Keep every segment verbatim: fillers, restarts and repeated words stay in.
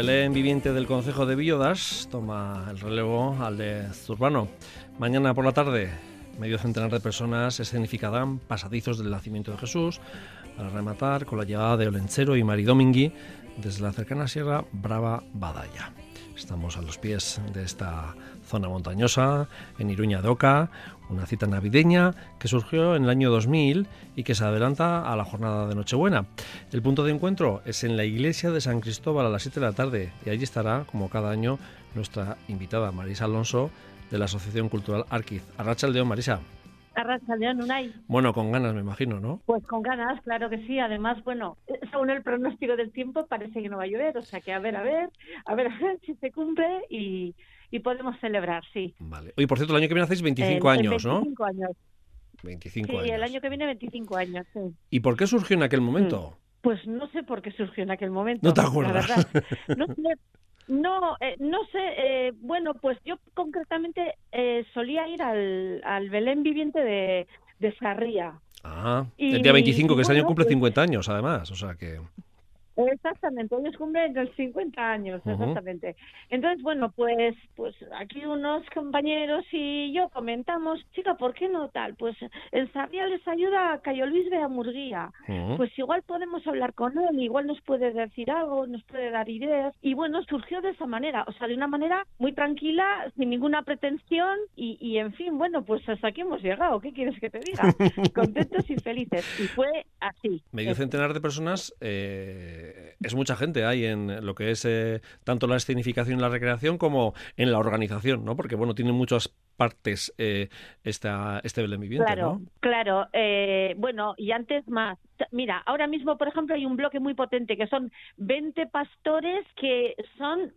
Belén viviente del concejo de Villodas toma el relevo al de Zurbano. Mañana por la tarde, medio centenar de personas escenificarán pasadizos del nacimiento de Jesús para rematar con la llegada de Olentzero y Maridomingui desde la cercana Sierra Brava Badalla. Estamos a los pies de esta zona montañosa, en Iruña de Oca, una cita navideña que surgió en el año dos mil y que se adelanta a la jornada de Nochebuena. El punto de encuentro es en la iglesia de San Cristóbal a las siete de la tarde y allí estará, como cada año, nuestra invitada Marisa Alonso de la Asociación Cultural Arquiz. Arratsaldeon, Marisa. Arratsaldeon, Unai. Bueno, con ganas me imagino, ¿no? Pues con ganas, claro que sí. Además, bueno, según el pronóstico del tiempo parece que no va a llover, o sea que a ver, a ver, a ver, a ver si se cumple y, y podemos celebrar, sí. Vale. Oye, por cierto, el año que viene hacéis veinticinco el, años, el ¿no? veinticinco años. veinticinco sí, años. el año que viene veinticinco años, sí. ¿Y por qué surgió en aquel momento? Pues no sé por qué surgió en aquel momento. ¿No te acuerdas? La verdad. No sé. No, eh, no sé, eh, bueno, pues yo concretamente eh, solía ir al, al Belén viviente de, de Sarria. Ah, y, el día veinticinco, y, que este bueno, año cumple pues, cincuenta años, además, o sea que... Exactamente, ellos cumplen los cincuenta años, uh-huh. exactamente. Entonces, bueno, pues pues aquí unos compañeros y yo comentamos, chica, ¿por qué no tal? Pues en Sarria les ayuda a Cayo Luis de Amurguía. Uh-huh. Pues igual podemos hablar con él, igual nos puede decir algo, nos puede dar ideas. Y bueno, surgió de esa manera, o sea, de una manera muy tranquila, sin ninguna pretensión y, y en fin, bueno, pues hasta aquí hemos llegado. ¿Qué quieres que te diga? Contentos y felices. Y fue así. Medio eso. centenar de personas... Eh... Es mucha gente hay en lo que es eh, tanto la escenificación y la recreación como en la organización, ¿no? Porque, bueno, tiene muchas partes eh, esta, este Belén viviente, claro, ¿no? Claro, eh, bueno, y antes más. Mira, ahora mismo, por ejemplo, hay un bloque muy potente que son veinte pastores que son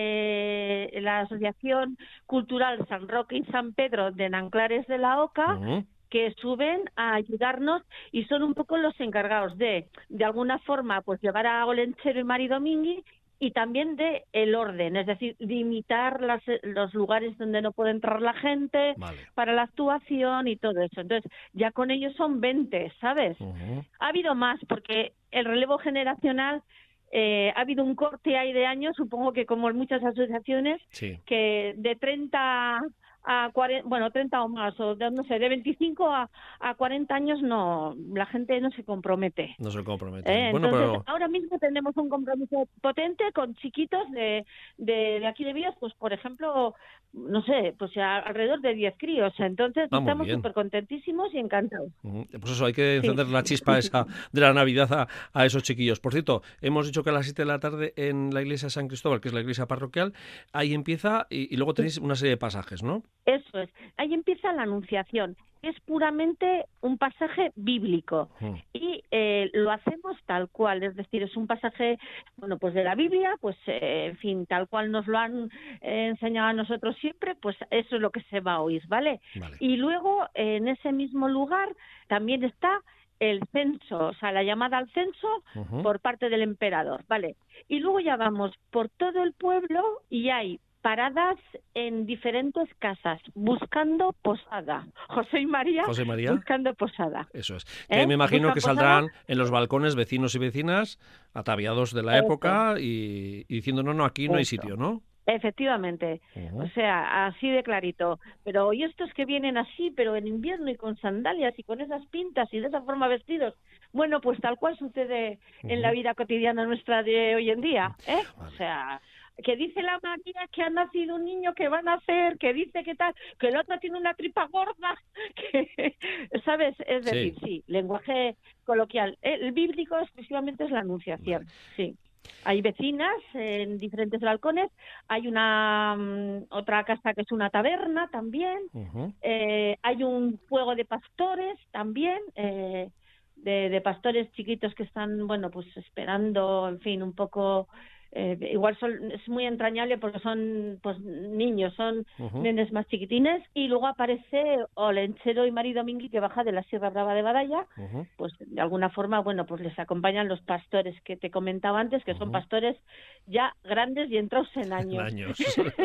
de la Asociación Cultural San Roque y San Pedro de Nanclares de la Oca, uh-huh. que suben a ayudarnos y son un poco los encargados de, de alguna forma, pues llevar a Olentzero y Maridomingui y también de el orden, es decir, limitar las, los lugares donde no puede entrar la gente vale. para la actuación y todo eso. Entonces, ya con ellos son veinte, ¿sabes? Uh-huh. Ha habido más, porque el relevo generacional... Eh, ha habido un corte ahí de años, supongo que como en muchas asociaciones, sí. que de treinta a cuarenta, bueno, treinta o más, o de, no sé, de veinticinco a, a cuarenta años no, la gente no se compromete. No se compromete. ¿Eh? Bueno, Entonces, pero... ahora mismo tenemos un compromiso potente con chiquitos de, de, de aquí de Villas, pues por ejemplo, no sé, pues a, alrededor de diez críos. Entonces, ah, estamos súper contentísimos y encantados. Uh-huh. Pues eso, hay que encender sí. la chispa esa de la Navidad a, a esos chiquillos. Por cierto, hemos dicho que a las siete de la tarde en la iglesia de San Cristóbal, que es la iglesia parroquial, ahí empieza y, y luego tenéis una serie de pasajes, ¿no? Eso es. Ahí empieza la Anunciación. Es puramente un pasaje bíblico uh-huh. y eh, lo hacemos tal cual, es decir, es un pasaje, bueno, pues de la Biblia, pues eh, en fin, tal cual nos lo han eh, enseñado a nosotros siempre, pues eso es lo que se va a oír, ¿vale? Vale. Y luego eh, en ese mismo lugar también está el censo, o sea, la llamada al censo uh-huh. por parte del emperador, ¿vale? Y luego ya vamos por todo el pueblo y hay paradas en diferentes casas, buscando posada. José y María, José María buscando posada. Eso es. ¿Eh? Que me imagino Buscan que posada. Saldrán en los balcones vecinos y vecinas, ataviados de la Eso. época y, y diciendo, no, no, aquí no Eso. hay sitio, ¿no? Efectivamente, uh-huh. o sea, así de clarito. Pero y estos que vienen así, pero en invierno y con sandalias y con esas pintas y de esa forma vestidos, bueno, pues tal cual sucede uh-huh. en la vida cotidiana nuestra de hoy en día, ¿eh? Vale. O sea, que dice la María que ha nacido un niño que va a nacer, que dice que tal, que el otro tiene una tripa gorda, que, ¿sabes? Es decir, sí, sí lenguaje coloquial. El bíblico exclusivamente es la Anunciación, vale. sí. Hay vecinas en diferentes balcones, hay una um, otra casa que es una taberna también, uh-huh. eh, hay un juego de pastores también, eh, de, de pastores chiquitos que están, bueno, pues esperando, en fin, un poco... Eh, igual son, es muy entrañable porque son pues niños, son uh-huh. nenes más chiquitines y luego aparece Olentzero y Maridomingui que baja de la Sierra Brava de Badalla, uh-huh. pues de alguna forma, bueno, pues les acompañan los pastores que te comentaba antes, que uh-huh. son pastores ya grandes y entrados en años. En años.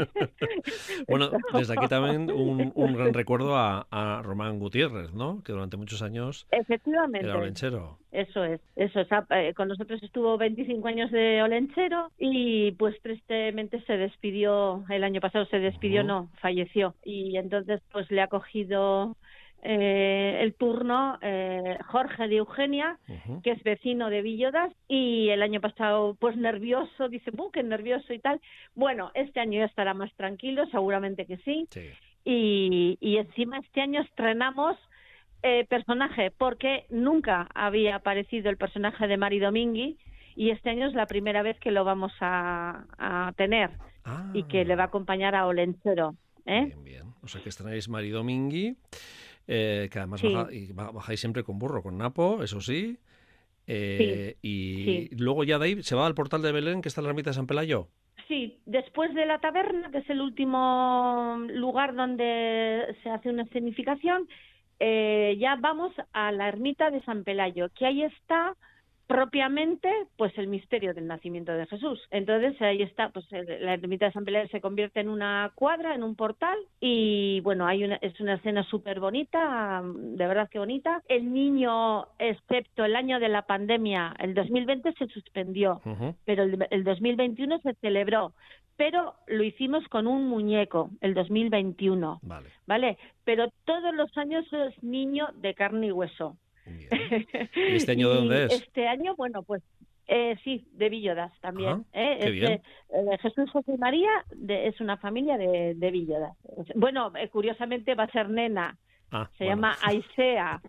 Bueno, desde aquí también un, un gran recuerdo a, a Román Gutiérrez, ¿no? Que durante muchos años efectivamente era Olentzero. Eso es, eso es. Eh, con nosotros estuvo veinticinco años de Olentzero y pues tristemente se despidió, el año pasado se despidió, Uh-huh. no, falleció. Y entonces pues le ha cogido eh, el turno eh, Jorge de Eugenia, Uh-huh. que es vecino de Villodas, y el año pasado pues nervioso, dice, ¡buh, qué nervioso y tal! Bueno, este año ya estará más tranquilo, seguramente que sí. Sí. Y, y encima este año estrenamos eh, personaje, porque nunca había aparecido el personaje de Mari Domingui, y este año es la primera vez que lo vamos a, a tener, Ah, y que le va a acompañar a Olenchero. ¿eh? bien, bien. O sea que estrenáis Mari Domingui, eh, que además Sí. baja, y bajáis siempre con burro, con Napo, eso sí. Eh, Sí, y sí. luego ya de ahí se va al portal de Belén, que está en la ermita de San Pelayo. Sí, después de la taberna, que es el último lugar donde se hace una escenificación, eh, ya vamos a la ermita de San Pelayo, que ahí está propiamente pues el misterio del nacimiento de Jesús. Entonces ahí está, pues la ermita de San Pelayo se convierte en una cuadra, en un portal, y bueno, hay una, es una escena súper bonita, de verdad que bonita. El niño, excepto el año de la pandemia, el dos mil veinte se suspendió, Uh-huh. pero el, el dos mil veintiuno se celebró, pero lo hicimos con un muñeco, el dos mil veintiuno, Vale. ¿vale? Pero todos los años es niño de carne y hueso. Bien. ¿Y este año de dónde es? Este año, bueno, pues eh, sí, de Villodas también. Ajá, ¿eh? qué Es bien. de, eh, Jesús, José y María de, es una familia de, de Villodas. Bueno, eh, curiosamente va a ser nena. Ah, Se bueno. llama Aisea.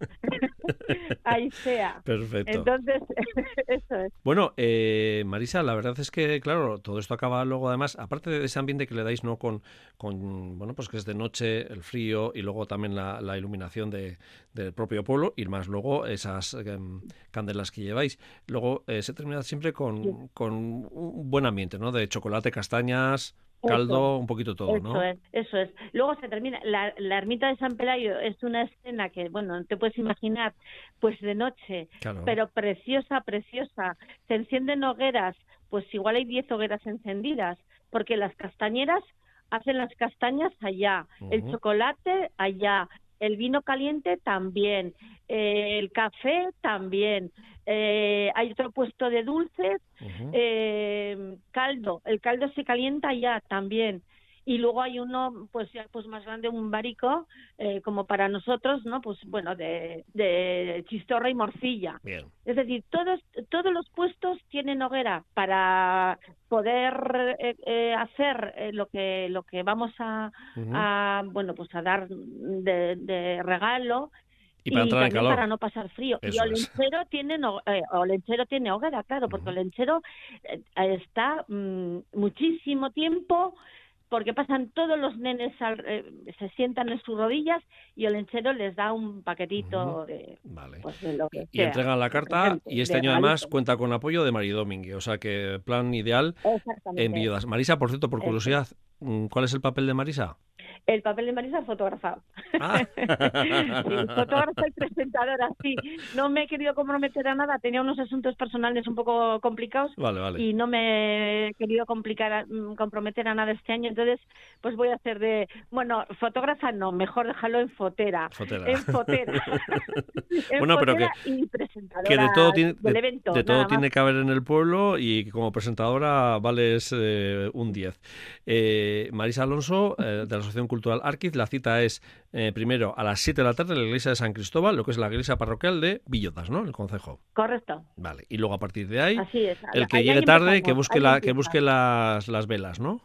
Aisea. Perfecto. Entonces, eso es. Bueno, eh, Marisa, la verdad es que, claro, todo esto acaba luego, además, aparte de ese ambiente que le dais, ¿no? Con, con bueno, pues que es de noche, el frío y luego también la, la iluminación de, del propio pueblo y más luego esas eh, candelas que lleváis. Luego eh, se termina siempre con, Sí. con un buen ambiente, ¿no? De chocolate, castañas, caldo, Eso, un poquito todo, eso ¿no? es, eso es. Luego se termina, la, la ermita de San Pelayo es una escena que, bueno, no te puedes imaginar, pues de noche, Claro. pero preciosa, preciosa. Se encienden hogueras, pues igual hay diez hogueras encendidas, porque las castañeras hacen las castañas allá, el Ujú. chocolate allá, el vino caliente también, eh, el café también. Eh, hay otro puesto de dulces, Ujú. eh, caldo, el caldo se calienta ya también. Y luego hay uno, pues ya pues más grande, un barico, eh, como para nosotros, ¿no? Pues bueno, de, de chistorra y morcilla. Bien. Es decir, todos todos los puestos tienen hoguera para poder eh, eh, hacer eh, lo que lo que vamos a, Ujú. a bueno pues a dar de, de regalo. Y para Y entrar en también calor. para no pasar frío. Y Eso es. Olenchero tiene, no, eh, Olenchero tiene hoguera, claro, porque Ujú. Olenchero eh, está mm, muchísimo tiempo, porque pasan todos los nenes, al- eh, se sientan en sus rodillas y Olenchero les da un paquetito Ujú. de, Vale. pues, de lo que Y, y sea, entregan la de carta presente, y este de año además regalito. cuenta con apoyo de Mari Domínguez, o sea que plan ideal en Exactamente. Villodas. Marisa, por cierto, por Eso. curiosidad, mm, ¿cuál es el papel de Marisa? El papel de Marisa fotografado. Ah. Sí, fotógrafa y presentadora, sí. No me he querido comprometer a nada, tenía unos asuntos personales un poco complicados Vale, vale. y no me he querido complicar a- mm, comprometer a nada este año, entonces pues voy a hacer de, bueno, fotógrafa no, mejor déjalo en fotera. Fotera. En fotera. En Bueno, pero que, fotera y presentadora que de todo tiene, del de, evento, de todo nada más. tiene que haber en el pueblo y que como presentadora vales eh, un diez. Eh, Marisa Alonso, eh, de la Asociación Cultural Arquiz, la cita es eh, primero a las siete de la tarde en la iglesia de San Cristóbal, lo que es la iglesia parroquial de Villodas, ¿no? El concejo. Correcto. Vale, y luego a partir de ahí, Así es. el que Ahí, llegue ahí tarde, que empezamos, busque ahí la, que empieza. busque las, las velas, ¿no?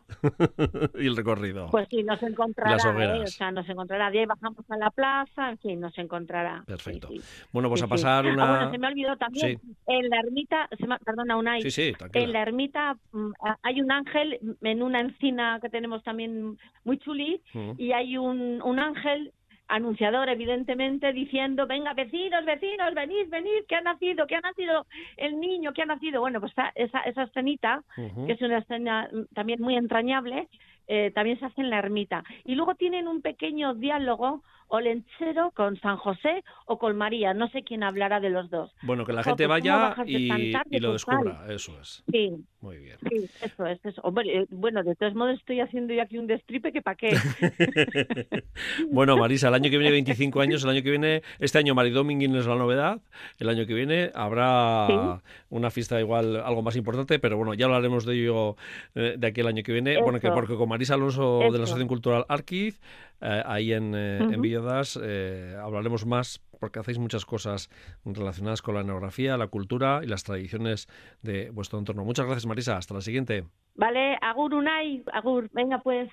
Y el recorrido. Pues sí, nos Y las encontrará, ¿eh? hogueras. O sea, nos encontrará. De ahí bajamos a la plaza, en fin, nos encontrará. Perfecto. Sí, sí. Bueno, pues Sí, a sí. pasar una... Ah, bueno, se me olvidó también, Sí, en la ermita, se me, perdona, Unai, sí, sí, tranquila. en la ermita mm, hay un ángel en una encina que tenemos también muy chuli, Mm. y hay un, un ángel anunciador, evidentemente, diciendo, venga, vecinos, vecinos, venid, venid, que ha nacido, que ha nacido el niño, que ha nacido. Bueno, pues esa, esa escenita, Ujú. que es una escena mm, también muy entrañable, eh, también se hace en la ermita. Y luego tienen un pequeño diálogo olenchero con San José o con María, no sé quién hablará de los dos. Bueno, que la Jo, gente pues, ¿cómo vaya bajas de y, tan tarde, y lo pues, tal? descubra, eso es. Sí. Muy bien. Sí, eso es, eso. Hombre, eh, bueno, de todos modos estoy haciendo yo aquí un destripe que para qué. Bueno, Marisa, el año que viene veinticinco años, el año que viene, este año Maridominguín es la novedad, el año que viene habrá Sí. una fiesta igual algo más importante, pero bueno, ya hablaremos de ello eh, de aquí el año que viene, Eso, bueno, que porque con Marisa Alonso de la eso. Asociación Cultural Arquiz, eh, ahí en, eh, en Ujú. Villodas, eh, hablaremos más porque hacéis muchas cosas relacionadas con la etnografía, la cultura y las tradiciones de vuestro entorno. Muchas gracias, Marisa, hasta la siguiente. Vale, agur Unai, agur, venga pues.